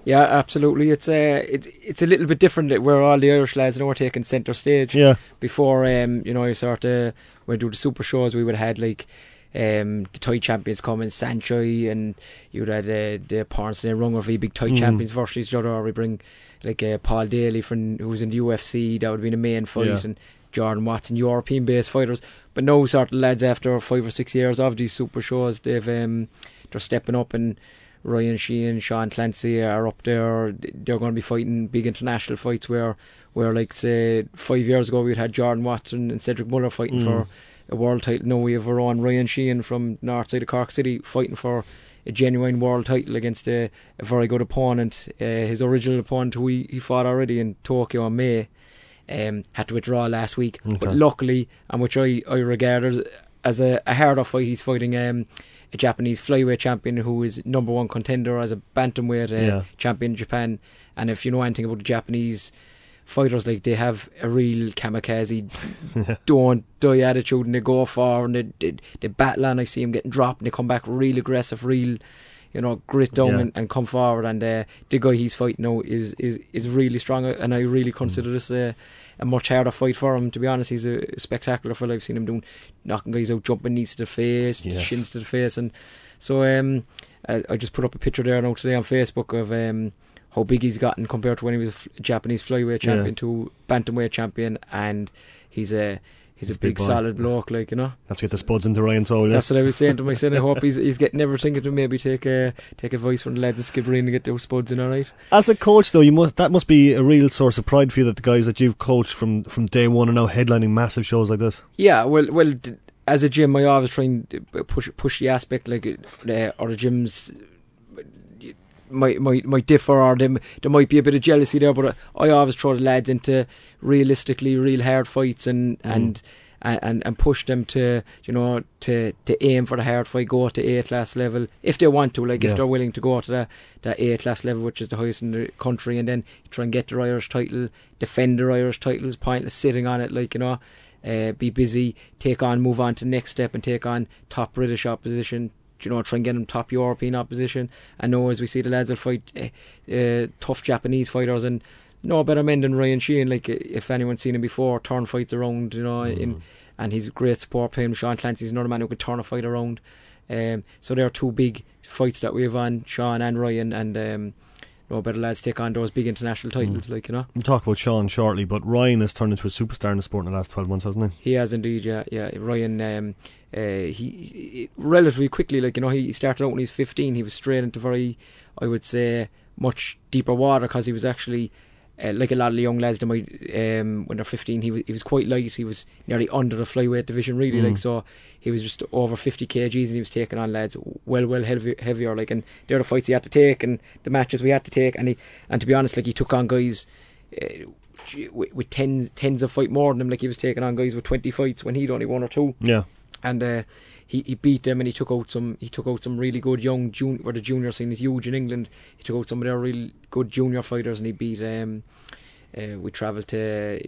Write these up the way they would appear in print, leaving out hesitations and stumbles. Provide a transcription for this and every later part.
Yeah, absolutely. It's a little bit different where all the Irish lads now are taking centre stage. Yeah. Before, you sort of when we do the super shows, we would have had like the Thai champions coming, Sanchai, and you'd have the Pornston and Rungervie big Thai champions versus each other. Or we bring like Paul Daly who was in the UFC. That would have been a main fight, and Jordan Watson, European-based fighters. But now, sort of lads after 5 or 6 years of these super shows, they're stepping up, and Ryan Sheehan, Sean Clancy are up there. They're going to be fighting big international fights where like say 5 years ago we'd had Jordan Watson and Cedric Muller fighting for a world title. Now we have our own Ryan Sheehan from north side of Cork City fighting for a genuine world title against a very good opponent. His original opponent, who he fought already in Tokyo in May, had to withdraw last week. Okay. But luckily, and which I regard as a harder fight, he's fighting a Japanese flyweight champion who is number one contender as a bantamweight champion in Japan. And if you know anything about the Japanese fighters, like, they have a real kamikaze don't die attitude, and they go for and they battle on. I see him getting dropped and they come back real aggressive, real grit down and come forward. And the guy he's fighting now is really strong, and I really consider this a much harder fight for him, to be honest. He's a spectacular fella. I've seen him knocking guys out, jumping knees to the face, shins to the face. And so I just put up a picture there now today on Facebook of how big he's gotten compared to when he was a Japanese flyweight champion to bantamweight champion. And he's a big solid bloke, like, Have to get the spuds into Ryan's hole. That's what I was saying to myself. I hope he's getting everything to maybe take advice from the lads of Skibbereen and get those spuds in, alright. As a coach, though, that must be a real source of pride for you, that the guys that you've coached from day one are now headlining massive shows like this. Yeah, well, as a gym, I always try and push the aspect, like, or the gyms might differ, or there might be a bit of jealousy there, but I always throw the lads into realistically real hard fights and push them to aim for the hard fight, go to A class level if they want to, like if they're willing to go to that A class level, which is the highest in the country, and then try and get their Irish title, defend their Irish title. Is pointless sitting on it, like, be busy, move on to the next step and take on top British opposition, try and get them top European opposition. And now, as we see, the lads will fight tough Japanese fighters, and no better men than Ryan Sheehan. Like, if anyone's seen him before, turn fights around, and he's great support for him. Sean Clancy's another man who could turn a fight around. So there are two big fights that we have on, Sean and Ryan, and no better lads take on those big international titles, like, We'll talk about Sean shortly, but Ryan has turned into a superstar in the sport in the last 12 months, hasn't he? He has indeed, yeah. Ryan, he relatively quickly, like, he started out when he was 15. He was straight into very, I would say, much deeper water, because he was actually like a lot of the young lads, they might when they're 15, he was quite light. He was nearly under the flyweight division, really. Like, so he was just over 50 kgs, and he was taking on lads well heavier, like, and they're the fights he had to take and the matches we had to take, and to be honest, like, he took on guys with tens of fight more than him. Like, he was taking on guys with 20 fights when he'd only 1 or 2. And he beat them, and he took out some really good young where the junior scene is huge in England. He took out some of their really good junior fighters, and he beat we travelled to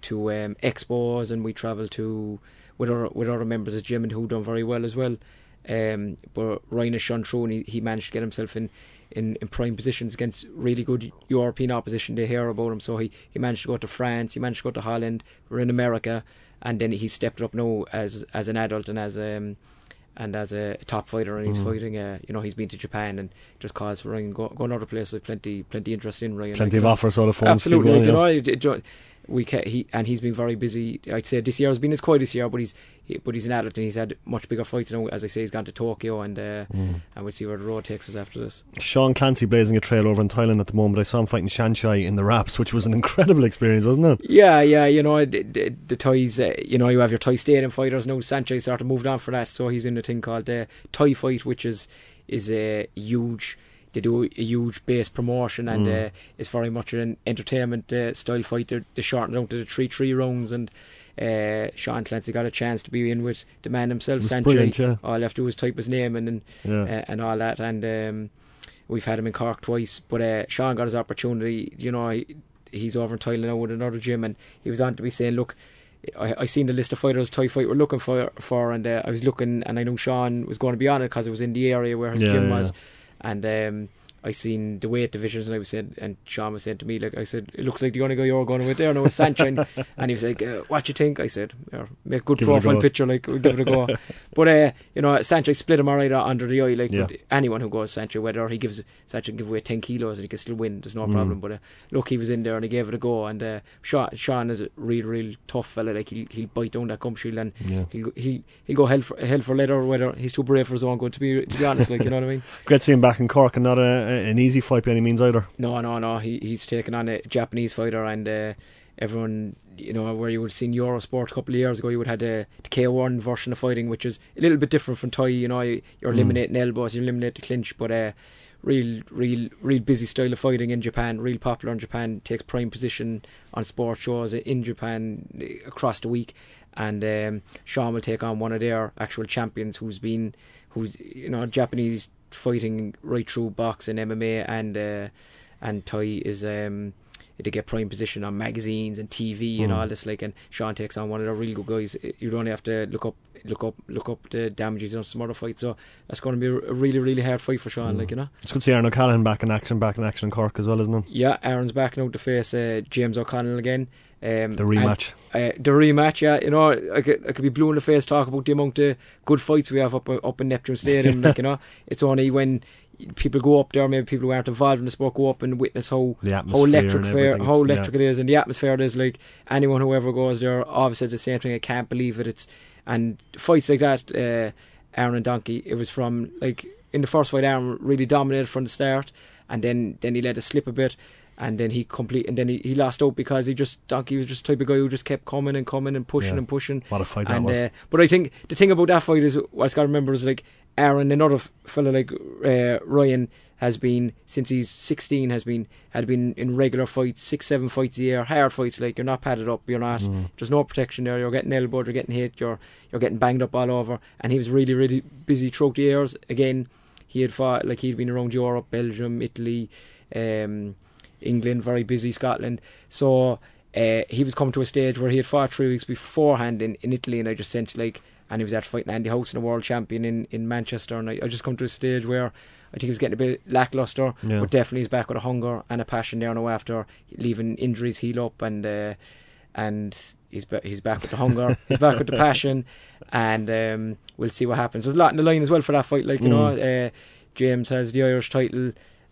expos, and we travelled to with other members of the gym, and who done very well as well. But Ryan has shone through, and he managed to get himself in prime positions against really good European opposition. They hear about him, so he managed to go to France, he managed to go to Holland, we're in America, and then he stepped up now as an adult and as a top fighter, and he's fighting. He's been to Japan, and just calls for Ryan going other places. Plenty interest in Ryan. Plenty of offers, sort of phones. Absolutely, he's been very busy. I'd say this year has been his quietest year, but he's an adult, and he's had much bigger fights now. As I say, he's gone to Tokyo, and we'll see where the road takes us after this. Sean Clancy blazing a trail over in Thailand at the moment. I saw him fighting Sanchai in the Raps, which was an incredible experience, wasn't it? Yeah. The Thais, you have your Thai stadium fighters now. Sanchai sort of moved on for that, so he's in a thing called Thai Fight, which is a huge. They do a huge base promotion, and it's very much an entertainment style fight. They shortened down to the 3 rounds, and Sean Clancy got a chance to be in with the man himself, Sanchai. All I have to do is type his name and all that, and we've had him in Cork twice, but Sean got his opportunity. He's over in Thailand now with another gym, and he was on to be saying, look, I seen the list of fighters Thai Fight were looking for, and I was looking, and I knew Sean was going to be on it because it was in the area where his gym was. And I seen the weight divisions, and I was saying, and Sean was saying to me, like, I said, it looks like the only guy you're going with there now is Sancho, and he was like, what you think? I said, make a good profile picture, like, we'll give it a go. But you know, Sancho split him alright under the eye, like, anyone who goes Sancho, whether Sancho can give away 10 kilos and he can still win, there's no problem. But look, he was in there and he gave it a go, and Sean is a real tough fella, like, he'll bite down that gum shield, and he'll go hell for leather, whether he's too brave for his own good, to be honest, like, you know what I mean. Great to see him back in Cork, and not an easy fight by any means either. No, he's taken on a Japanese fighter, and everyone, you know, where you would have seen Eurosport a couple of years ago, you would have had the K1 version of fighting, which is a little bit different from Thai. You know, you're eliminating elbows, you eliminate the clinch, but real busy style of fighting in Japan, real popular in Japan, takes prime position on sports shows in Japan across the week. And Sean will take on one of their actual champions, who's you know, Japanese fighting right through boxing, MMA, and Thai is they get prime position on magazines and TV and all this, like, and Sean takes on one of the real good guys. You'd only have to look up the damages on some other fights, so that's going to be a really hard fight for Sean, like, you know. It's good to see Aaron O'Callaghan back in action in Cork as well, isn't it? Yeah, Aaron's back now to face James O'Connell again. The rematch. The rematch, yeah. You know, I could be blue in the face talk about the amount of good fights we have up in Neptune Stadium. Like, you know, it's only when people go up there, maybe people who aren't involved in the sport go up and witness how electric it is, and the atmosphere it is. Like, anyone who ever goes there obviously says the same thing. I can't believe it. And fights like that, Aaron and Donkey, it was from, like, in the first fight, Aaron really dominated from the start, and then he let it slip a bit. And then he lost out because Donkey was just the type of guy who just kept coming and pushing and pushing. What a fight that was. But I think the thing about that fight is, what I've got to remember is, like, Aaron, another fella like Ryan, has been, since he's 16, had been in regular fights, 6-7 fights a year, hard fights, like, you're not padded up, you're not, there's no protection there, you're getting elbowed, you're getting hit, you're getting banged up all over. And he was really busy throughout the years. Again, he had fought, like, he'd been around Europe, Belgium, Italy, England, very busy, Scotland. So he was coming to a stage where he had fought 3 weeks beforehand in Italy, and I just sensed, like, and he was after fighting Andy Houghton, a world champion in Manchester, and I just come to a stage where I think he was getting a bit lacklustre, but definitely he's back with a hunger and a passion there now after leaving injuries heal up, and he's back with the hunger, he's back with the passion, and we'll see what happens. There's a lot in the line as well for that fight, like, you know. James has the Irish title.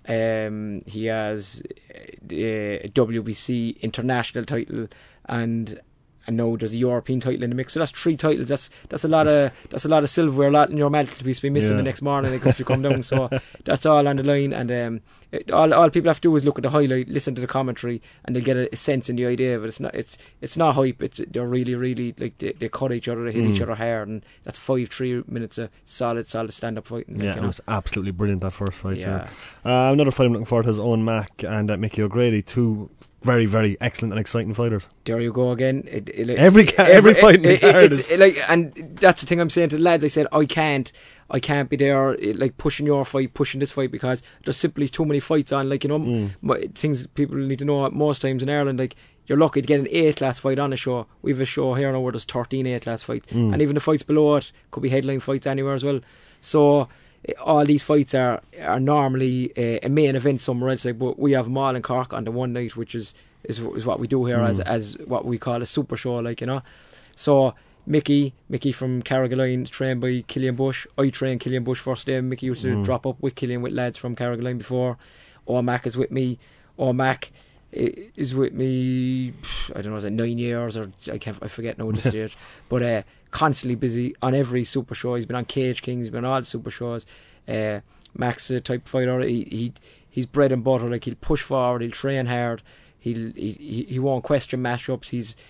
He has a WBC international title, and now there's a European title in the mix. So that's 3 titles. That's a lot of silverware, a lot in your mantle to be missing the next morning, like, if you come down. So that's all on the line, and all people have to do is look at the highlight, listen to the commentary, and they'll get a sense in the idea of it. It's not hype. They're really like they cut each other, they hit each other hard, and that's 3 minutes of solid stand up fighting. Like, it was absolutely brilliant, that first fight. Yeah. Another fight I'm looking forward to is Owen Mack and Mickey O'Grady, 2 very excellent and exciting fighters. There you go again. Every fight in the card is like, and that's the thing I'm saying to the lads. I said I can't be there, like, pushing this fight, because there's simply too many fights on. Like, you know, things people need to know, most times in Ireland, like, you're lucky to get an A-class fight on a show. We have a show here now where there's 13 A-class fights, and even the fights below it could be headline fights anywhere as well. So all these fights are normally a main event somewhere else, like, but we have them all in Cork on the one night, which is what we do here as what we call a super show, like, you know. So Mickey from Carrigaline, trained by Killian Bush. I trained Killian Bush first day. Mickey used to drop up with Killian with lads from Carrigaline before. Mac is with me. Mac is with me, I don't know, is it 9 years, or I forget now this year, but constantly busy on every super show. He's been on Cage King, he's been on all the super shows. Mac's the type of fighter, he's bread and butter, like, he'll push forward, he'll train hard, he won't question matchups.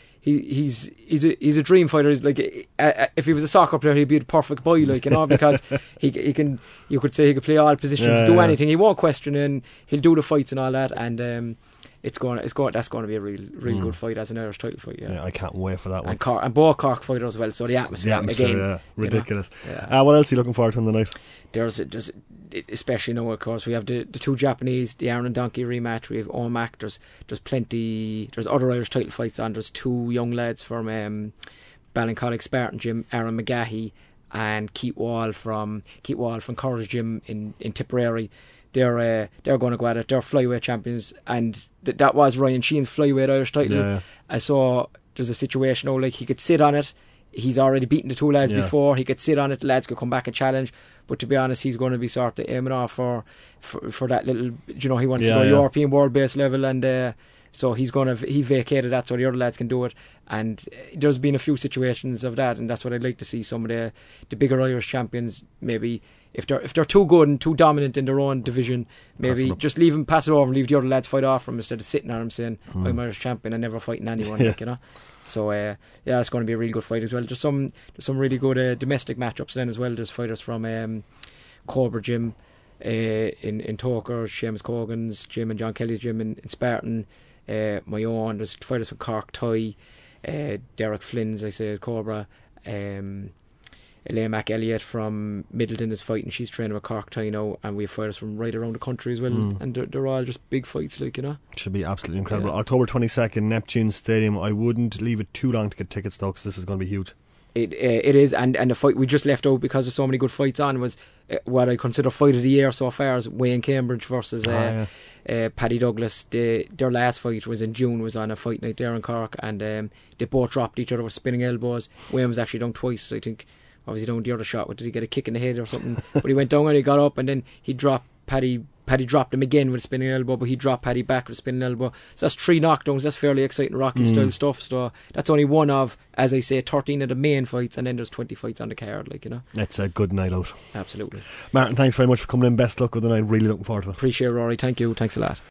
He's a dream fighter. He's like, if he was a soccer player, he'd be the perfect boy, like, you know, because you could say he could play all positions, do anything. He won't question it, and he'll do the fights and all that, and that's going to be a real good fight as an Irish title fight. Yeah, I can't wait for that one. And both Cork fighters as well, so the atmosphere again, ridiculous. You know? What else are you looking forward to on the night? There's especially now, of course, we have the 2 Japanese, the Aaron and Donkey rematch. We have Owen Mack. There's plenty. There's other Irish title fights on. There's 2 young lads from Ballincollig Spartan Gym, Aaron McGahey and Keith Wall from Courage Gym in Tipperary. they're going to go at it. They're flyweight champions, and that was Ryan Sheehan's flyweight Irish title. Yeah. I saw there's a situation now, like he could sit on it. He's already beaten the two lads before. He could sit on it. The lads could come back and challenge. But to be honest, he's going to be sort of aiming off for that little. You know, he wants to go European world based level, and so he vacated that so the other lads can do it. And there's been a few situations of that, and that's what I'd like to see. Some of the bigger Irish champions, maybe if they're too good and too dominant in their own division, maybe just pass it over and leave the other lads fight off from instead of sitting on them saying I'm Irish champion and never fighting anyone. Like, you know. So it's going to be a really good fight as well. There's some really good domestic matchups then as well. There's fighters from Cobra Gym in Toker, Seamus Cogan's gym and John Kelly's gym in Spartan. My own. There's fighters from Cork Thai, Derek Flynn's, I say, Cobra. Elaine McElliott from Middleton is fighting. She's training with Cork Thai now, and we have fighters from right around the country as well. And they're all just big fights, like, you know. Should be absolutely incredible. October 22nd, Neptune Stadium. I wouldn't leave it too long to get tickets though, because this is going to be huge. It is, and the fight we just left out because there's so many good fights on was what I consider fight of the year so far is Wayne Cambridge versus Paddy Douglas. Their last fight was in June, was on a fight night there in Cork, and they both dropped each other with spinning elbows. Wayne was actually down twice, I think. Obviously down the other shot, did he get a kick in the head or something? But he went down and he got up, and then he dropped Paddy. Paddy dropped him again with a spinning elbow, but he dropped Paddy back with a spinning elbow. So that's 3 knockdowns. That's fairly exciting Rocky style stuff. So that's only one of, as I say, 13 of the main fights, and then there's 20 fights on the card, like, you know. It's a good night out. Absolutely. Martin, thanks very much for coming in. Best luck with the night. Really looking forward to it. Appreciate it, Rory. Thank you. Thanks a lot.